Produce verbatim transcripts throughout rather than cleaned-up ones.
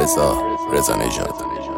رضا رضا نژاد.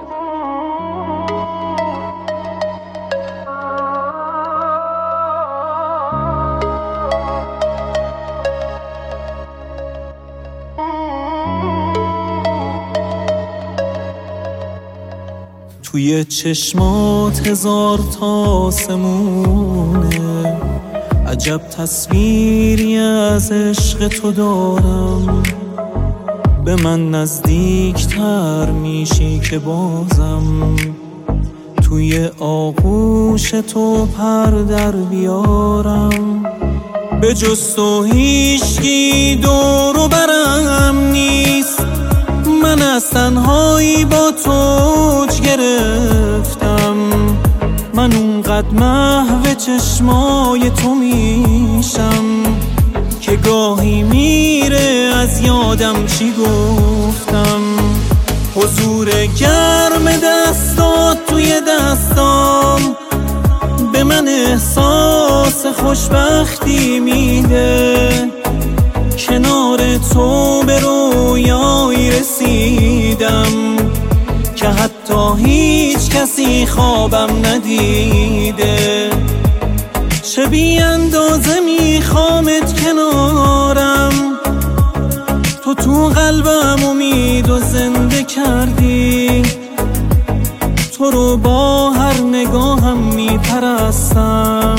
توی چشمات هزار تا آسمونه، عجب تصویری از عشق تو دارم. به من نزدیک تر میشی که بازم توی آغوش تو پر در بیارم. به جز تو هیچکی دور و برم نیست، من از تنهایی با تو گرفتم. من اونقدر محو چشمای تو میشم که گاهی میره از یادم چی گفتم. حضور گرم دستات توی دستام به من احساس خوشبختی میده. کنار تو به رویایی رسیدم که حتی هیچ کسی خوابم ندیده. چه بی اندازه میخوامت کنارم، تو تو قلبم امید و زنده کردی. تو رو با هر نگاهم میپرستم،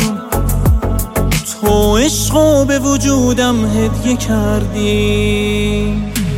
تو عشقو به وجودم هدیه کردی.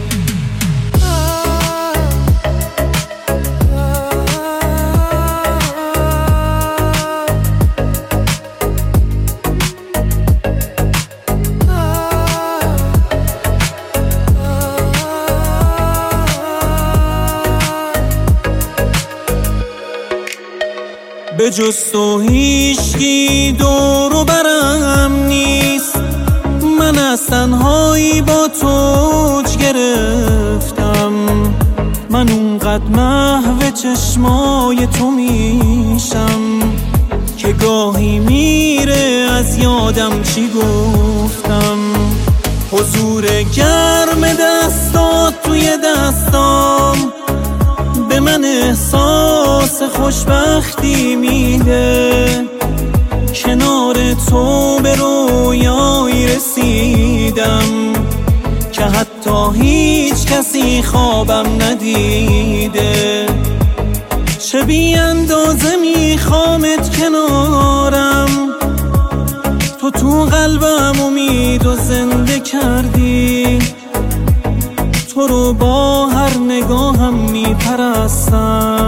به جز تو هیچکی دور و برم نیست، من از تنهایی با تو گرفتم. من اونقدر محو چشمای تو میشم که گاهی میره از یادم چی گفتم. حضور گرم دستات توی دستام به من احساس خوشبختی میده. کنار تو به رویایی رسیدم که حتی هیچ کسی خوابم ندیده. چه بی اندازه میخوامت کنارم، تو تو قلبم امید و زنده کردی. تو رو با هر نگاهم میپرستم،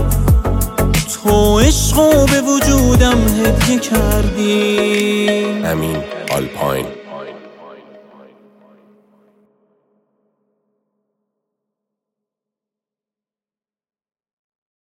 تو عشقو به وجودم هدیه کردی. امین آلپاین.